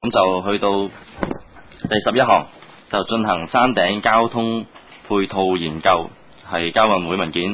咁就去到第11項，就進行山頂交通配套研究，係交運會文件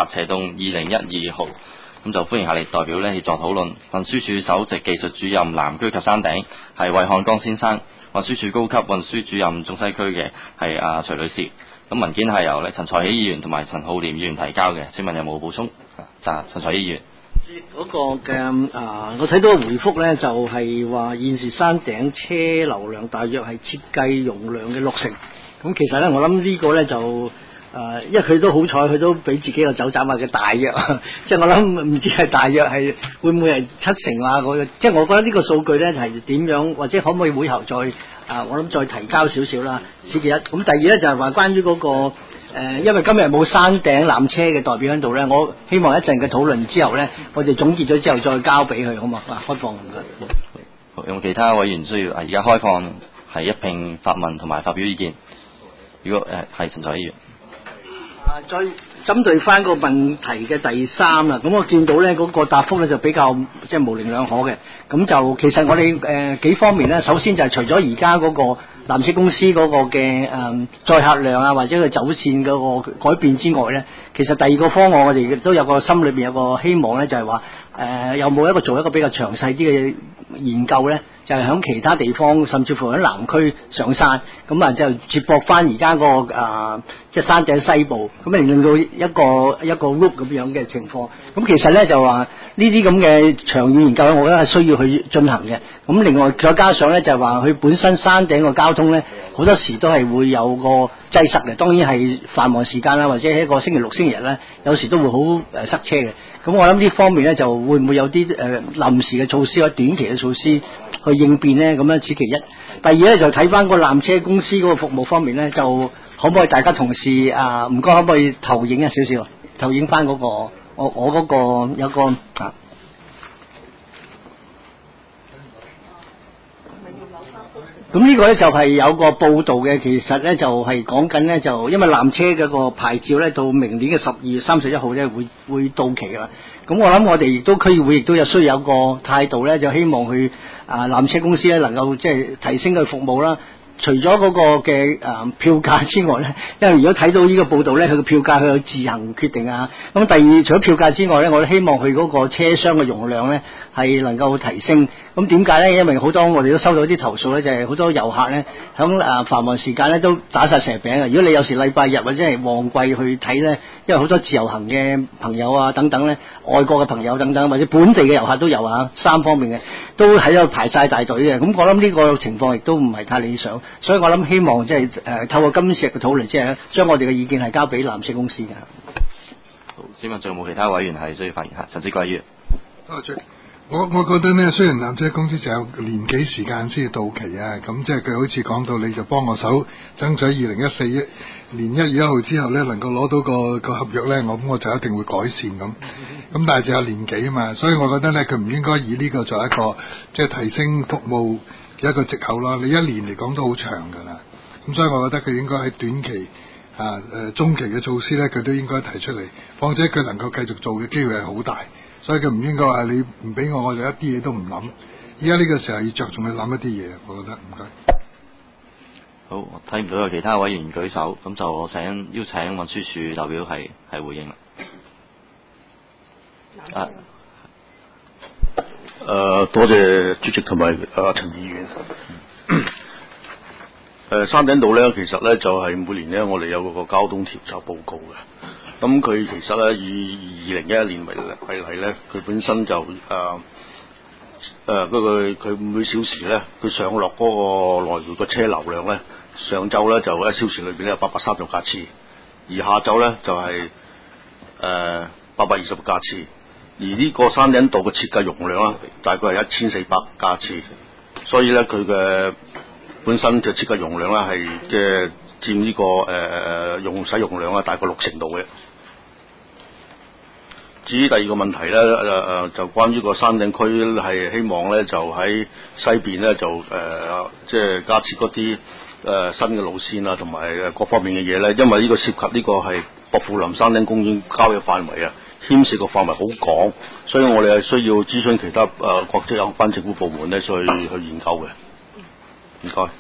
58/2012號。咁就歡迎下列代表呢協助討論。運輸署首席技術主任南區及山頂係衛漢江先生，運輸署高級運輸主任中西區嘅係徐女士。咁文件係由陳才喜議員同埋陳浩廉議員提交嘅，請問有冇補充？陳才喜議員。 嗰個嘅我睇到個回覆呢，就係話現時山頂車流量大約係設計容量嘅60%。咁其實呢，我諗呢個呢，就因為佢都好彩，佢都俾自己個走盞話嘅大約，即係我諗唔知係大約係會唔會係70%啊？即係我覺得呢個數據呢，係點樣，或者可唔可以會後再我諗再提交少少啦。此其一。咁第二呢，就係話關於嗰個。因為今日冇山頂纜車嘅代表喺度呢，我希望一陣嘅討論之後呢，我哋總結咗之後再交俾佢，好嘛？開放唔該。 有冇其他委員需要？而家開放係一併發問同埋發表意見。如果係陳才議員。再針對翻個問題嘅第3啦，咁我見到呢嗰個答覆呢，就比較即係模棱兩可嘅。咁就其實我哋幾方面呢，首先就係除咗而家嗰個纜車公司嗰個嘅載客量啊，或者佢走線嗰個改變之外呢，其實第二個方案我哋亦都有個心裏邊有個希望呢，就係話有冇做一個比較詳細啲嘅研究呢，就係響其他地方，甚至乎喺南區上山，咁就接駁翻而家個即係山頂西部，咁令到一個 loop 咁樣嘅情況。咁其實呢，就話呢啲咁嘅長遠研究，我覺得係需要去進行嘅。咁另外再加上呢，就係話佢本身山頂個交通呢，好多時都係會有個擠塞嘅。當然係繁忙時間啦，或者係一個星期六、星期日呢，有時都會好塞車嘅。咁我諗呢方面呢，就會唔會有啲臨時嘅措施或者短期嘅措施去應變呢？咁樣此其一。第二呢，就睇翻個纜車公司嗰個服務方面呢，就可唔可以大家同事唔該可唔可以投影少少，投影翻嗰個我嗰個有個咁呢個呢，就係有個報道嘅，其實呢，就係講緊呢，就因為纜車嗰個牌照呢，到明年嘅12月31號呢會到期噶啦。咁我諗我哋亦都區議會亦都有需要有個態度呢，就希望去纜車公司呢能夠即係提升佢服務啦。除咗嗰個嘅票價之外呢，因為如果睇到呢個報道呢，佢嘅票價佢有自行決定啊。咁第二，除咗票價之外呢，我都希望佢嗰個車廂嘅容量呢係能夠提升。咁點解呢？因為好多我哋都收到啲投訴呢，就係好多遊客呢響繁忙時間呢都打晒蛇餅啊。如果你有時禮拜日或者係旺季去睇呢，因為好多自由行嘅朋友啊等等呢，外國嘅朋友等等，或者本地嘅遊客都有3方面嘅都喺度排晒大隊嘅。咁我諗呢個情況亦都唔係太理想。所以我諗希望即係透過今次嘅討論，即係將我哋嘅意見係交俾纜車公司嘅。 好，請問仲有冇其他委員係需要發言？陳志貴議員。 多謝。我覺得呢，雖然纜車公司就有年幾時間先至到期啊，咁即係佢好似講到你就幫我手爭取2014年1月1號之後呢，能夠攞到個合約呢，我就一定會改善咁。咁但係就有年幾啊嘛，所以我覺得呢，佢唔應該以呢個作為一個即係提升服務嘅一個藉口啦。你1年嚟講都好長㗎啦，咁所以我覺得佢應該喺短期中期嘅措施呢，佢都應該提出嚟。況且佢能夠繼續做嘅機會係好大。所以佢唔應該話你唔俾我就一啲嘢都唔諗。依家呢個時候要着重去諗一啲嘢，我覺得唔該。 好，我睇唔到有其他委員舉手，咁就我邀請運輸署代表係回應啦。 多謝主席同埋陳議員。山頂道呢，其實呢就係每年呢，我哋有個交通調查報告嘅。咁佢其實呢，以2011年為例呢，佢本身就佢每小時呢，佢上落嗰個來回個車流量呢，上晝呢就1小時裏邊呢有830架次，而下晝呢就係820架次。而呢個山頂道嘅設計容量呢，大概係1400架次，所以呢，佢嘅本身嘅設計容量呢係嘅佔呢個使用量大概60%度嘅。至於第二個問題呢，就關於個山頂區係希望呢，就喺西邊呢，就即係加設嗰啲新嘅路線啊，同埋各方面嘅嘢呢，因為呢個涉及呢個係薄扶林山頂公園郊野範圍啊，牽涉個範圍好廣，所以我哋係需要諮詢其他國際有關政府部門呢，去研究嘅。 唔該。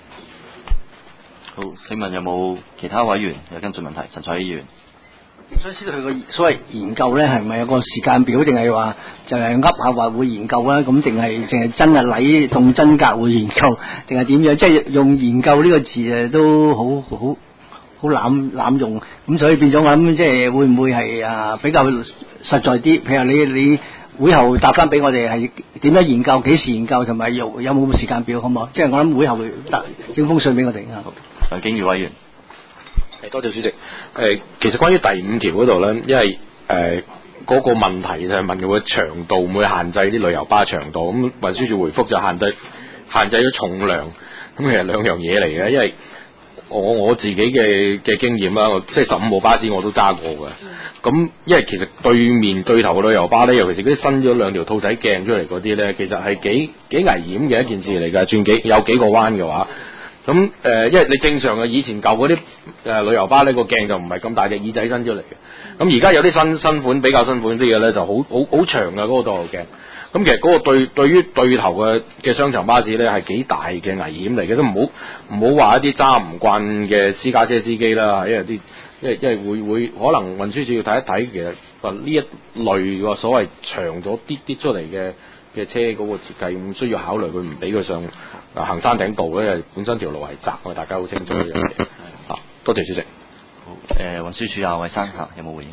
好，請問有冇其他委員有跟進問題？陳采議員。 所以知道佢個所謂研究咧，係咪有個時間表，定係話就係噏下話會研究啊？咁定係淨係真係禮動真格會研究，定係點樣？即係用研究呢個字都好濫用，咁所以變咗我諗，即係會唔會係比較實在啲？譬如你會後答翻俾我哋係點樣研究、幾時研究，同埋有冇時間表，好唔好？即係我諗會後會整封信俾我哋啊。 梁景宇委員。 多謝主席。其實關於第5條嗰度咧，因為嗰個問題就係問佢個長度會限制啲旅遊巴長度，咁運輸署回覆就限制咗重量，咁其實兩樣嘢嚟嘅。因為我自己嘅經驗啦，即係15號巴士我都揸過嘅。咁因為其實對頭嘅旅遊巴咧，尤其是嗰啲伸咗2條兔仔鏡出嚟嗰啲咧，其實係幾危險嘅一件事嚟㗎。轉有幾個彎嘅話。咁因為你正常嘅以前舊嗰啲旅遊巴呢個鏡就唔係咁大隻耳仔伸出嚟嘅，咁而家有啲新款比較新款啲嘅咧就好長嘅嗰個導航鏡，咁其實嗰個對於對頭嘅雙層巴士咧係幾大嘅危險嚟嘅，都唔好話一啲揸唔慣嘅私家車司機啦，因為會可能運輸署要睇一睇，其實呢一類個所謂長咗啲出嚟嘅車嗰個設計，咁需要考慮佢唔俾佢上行山頂道咧，因為本身條路係窄，大家好清楚呢樣嘢。多謝主席。 好，運輸署啊，衞生嚇有冇回應？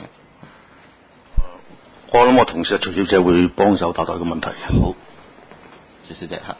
我諗我同事徐小姐會幫手答答個問題。 好，徐小姐嚇。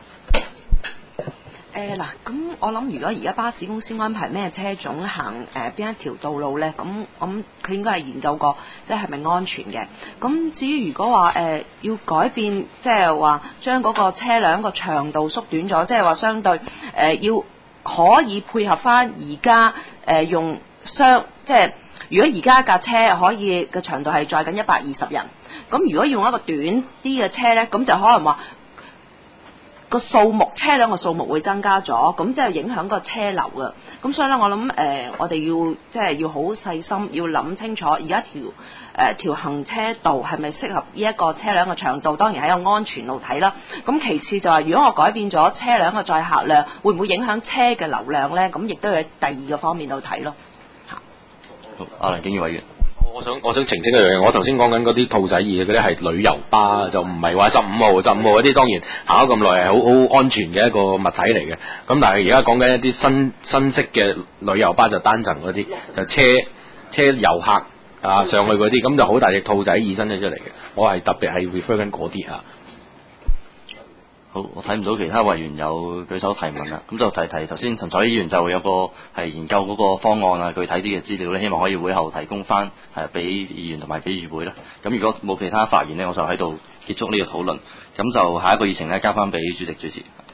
嗱，咁我諗如果而家巴士公司安排咩車種行邊一條道路咧，咁佢應該係研究過，即係咪安全嘅。咁至於如果話要改變，即係話將嗰個車輛個長度縮短咗，即係話相對要可以配合翻而家用即係如果而家架車可以嘅長度係載緊120人，咁如果用一個短啲嘅車咧，咁就可能話個車輛嘅數目會增加咗，咁即係影響個車流啊。咁所以咧，我諗我哋要好細心，要諗清楚而家條行車道係咪適合呢一個車輛嘅長度？當然喺個安全路睇啦。咁其次就係如果我改變咗車輛嘅載客量，會唔會影響車嘅流量咧？咁亦都要喺第2個方面度睇咯。 好，梁景宇委員。 我想澄清一樣嘢，我頭先講緊嗰啲兔仔耳嗰啲係旅遊巴，就唔係話15號嗰啲，當然行咗咁耐係好安全嘅一個物體嚟嘅。咁但係而家講緊一啲新式嘅旅遊巴就單層嗰啲，就車遊客上去嗰啲，咁就好大隻兔仔耳伸咗出嚟嘅。我係特別係 refer 緊嗰啲啊。 好，我睇唔到其他委員有舉手提問啦，咁就提頭先陳采議員就有個係研究嗰個方案啊，具體啲嘅資料咧，希望可以會後提供翻俾議員同埋俾議會啦。咁如果冇其他發言呢，我就喺度結束呢個討論，咁就下一個議程咧交翻俾主席主持。